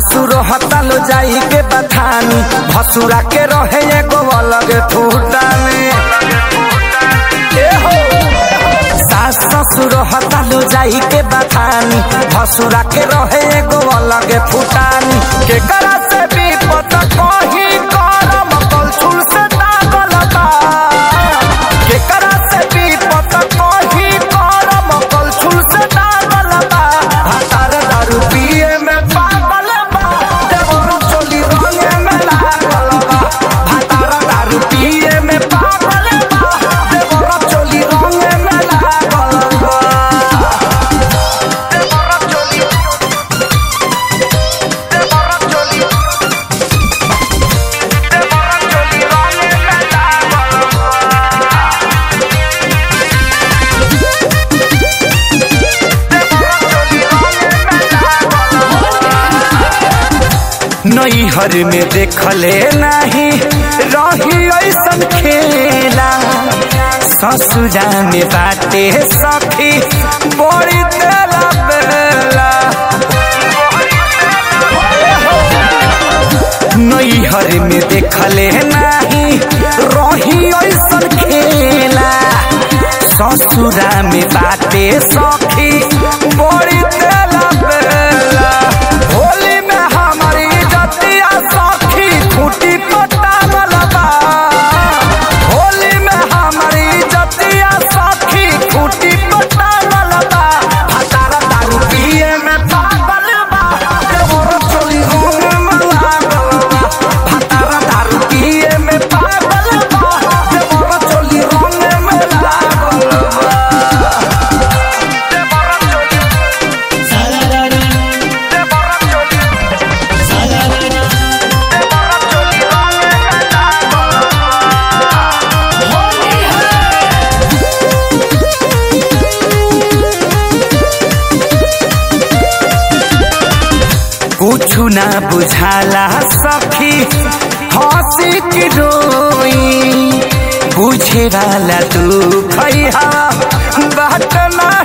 सासुर हतालो जाई के बथानी भसुरा के रहे एगो अलग ठूटानी। सास ससुर हतालो जाई के बथानी भसुरा के रहे एगो अलग फुटानी। के करा से भी पता कही करम कलछुल से दागल बा। के करा से भी पता कही करम कलछुल से दागल बा। भातार दारू पिए में पागल बा देवर चोली रंगे में लागल बा। भातार दारू पिए में पागल बा देवर चोली रंगे में लागल बा। नैहर में देखले नहीं रही ऐसन खेला। ससुरा में बाटे सखी बड़ी तेला बेला। नैहर में देखले नहीं रही ऐसन खेला। ससुरा में बाटे सखी बड़ी तेला बेला। होली में हमारी जतिया सखी खूटी पटावल बा। होली में हमारी जतिया सखी खूटी पटावल बा। भातार दारू पिए में पागल बा देवर चोली रंगे में लागल बा। भातार दारू पिए में पागल बा देवर चोली रंगे में लागल बा। कुछु ना बुझाला सखी हंसी की रोई। बुझे वाला तू खैहा बात ना